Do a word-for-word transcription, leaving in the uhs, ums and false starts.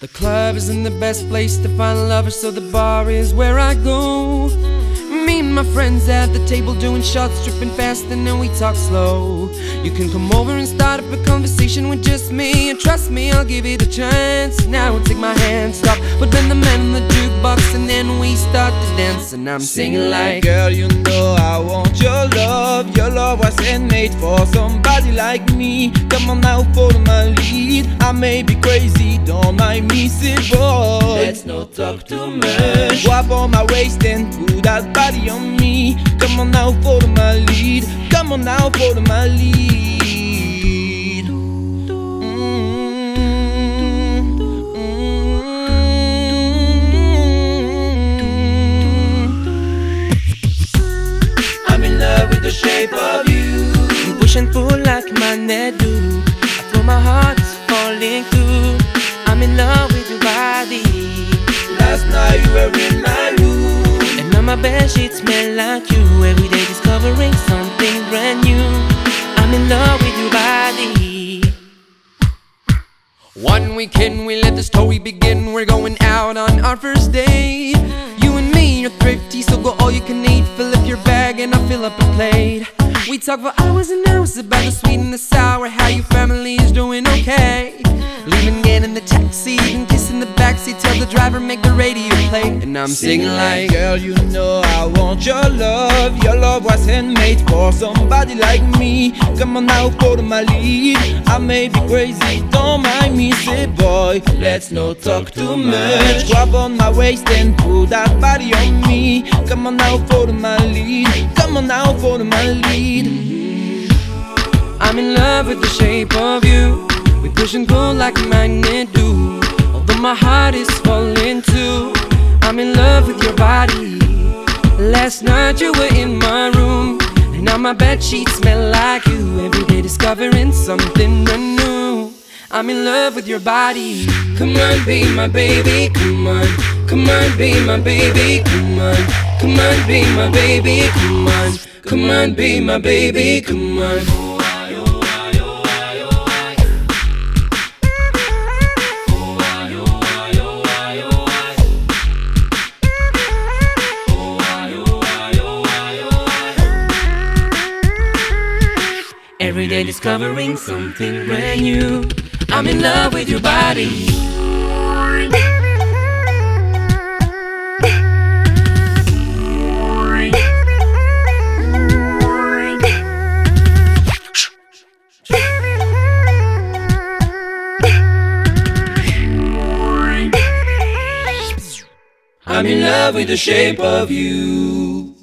The club isn't the best place to find lovers, so the bar is where I go. Me and my friends at the table doing shots, tripping fast, and then we talk slow. You can come over and start up a conversation with just me, and trust me, I'll give it a chance. Now take my hand, stop, but then the man on the jukebox, and then we start to dance, and I'm singing like, girl, you know I want your love. Your love was handmade for somebody like me. Come on now, follow my lead. I may be crazy, don't mind me, say boy, let's not talk too much. Go up on my waist and put that body on me. Come on now, follow my lead. Come on now, follow my lead. Mm-hmm. I'm in love with the shape of you. You push and pull like magnet do. I feel my heart is falling through. I'm in love with your body. Last night you were in my room, and on my bed sheets smell like you. Every day discovering something brand new. I'm in love with your body. One weekend we let the story begin. We're going out on our first date. You and me are thrifty, so go all you can eat. Fill up your bag and I'll fill up a plate. We talk for hours and hours about the sweet and the sour. How your family is doing okay. Leaving, get in the taxi, and kissing the backseat. Tell the driver make the radio play, and I'm singing like, girl, you know I want your love. Your love was handmade for somebody like me. Come on now, follow my lead. I may be crazy, don't mind me, say boy, let's not talk too much. Grab on my waist and put that body on me. Come on now, follow my lead. Come on now, follow my lead. I'm in love with the shape of you. We push and pull like a magnet do. Although my heart is falling too. I'm in love with your body. Last night you were in my room, and now my bed sheets smell like you. Every day discovering something brand new. I'm in love with your body. Come on, be my baby, come on. Come on, be my baby, come on. Come on, be my baby, come on. Come on, be my baby, come on. Every day discovering something brand new. I'm in love with your body. I'm in love with the shape of you.